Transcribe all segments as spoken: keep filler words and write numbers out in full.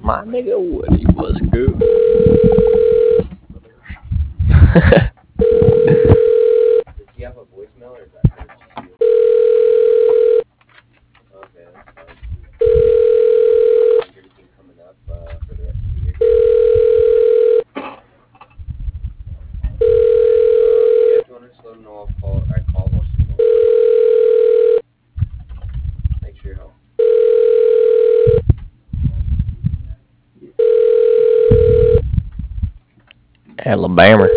My nigga Woody was good. Does he have a voicemail or is that for just you? Okay, that's fine. Anything coming up uh, for the rest of the year? Yeah, if you want to just let him know I'll call, I called while she's on. Thanks for your help. Alabama.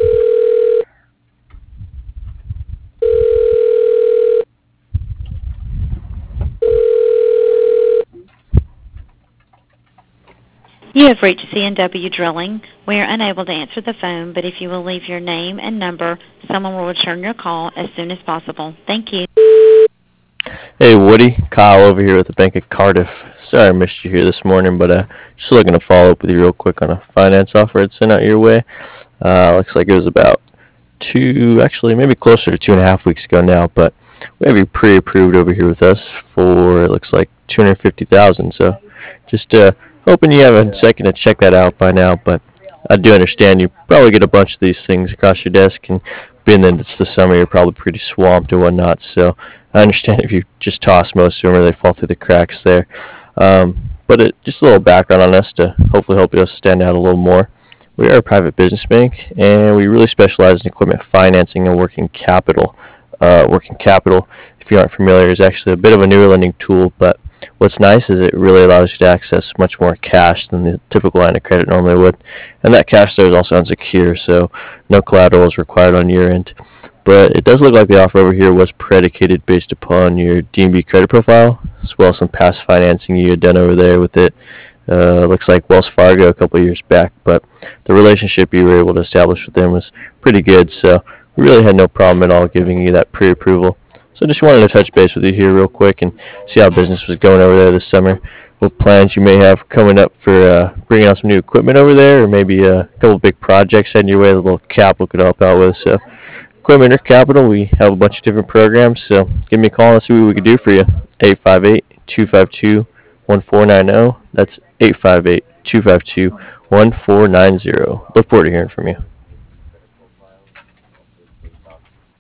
You have reached C and W Drilling. We are unable to answer the phone, but if you will leave your name and number, someone will return your call as soon as possible. Thank you. Hey Woody, Kyle over here with the Bank of Cardiff. Sorry I missed you here this morning, but uh, just looking to follow up with you real quick on a finance offer I'd sent out your way. Uh, looks like it was about two, actually maybe closer to two and a half weeks ago now, but we have you pre-approved over here with us for, it looks like two hundred fifty thousand dollars. So just uh, hoping you have a second to check that out by now, but I do understand you probably get a bunch of these things across your desk, and being that it's the summer, you're probably pretty swamped and whatnot, so I understand if you just toss most of them or they fall through the cracks there. Um, but it, just a little background on us to hopefully help us stand out a little more. We are a private business bank, and we really specialize in equipment financing and working capital. Uh, working capital, if you aren't familiar, is actually a bit of a newer lending tool, but what's nice is it really allows you to access much more cash than the typical line of credit normally would. And that cash there is also unsecure, so no collateral is required on your end. But it does look like the offer over here was predicated based upon your D and B credit profile, as well as some past financing you had done over there with it. Uh, looks like Wells Fargo a couple years back, but the relationship you were able to establish with them was pretty good, so we really had no problem at all giving you that pre-approval. So just wanted to touch base with you here real quick and see how business was going over there this summer. What plans you may have coming up for uh, bringing out some new equipment over there, or maybe a couple big projects heading your way that a little capital could help out with. So equipment or capital, we have a bunch of different programs, so give me a call and see what we can do for you. eight five eight, two five two, one four nine zero. That's eight five eight, two five two, one four nine zero. Look forward to hearing from you.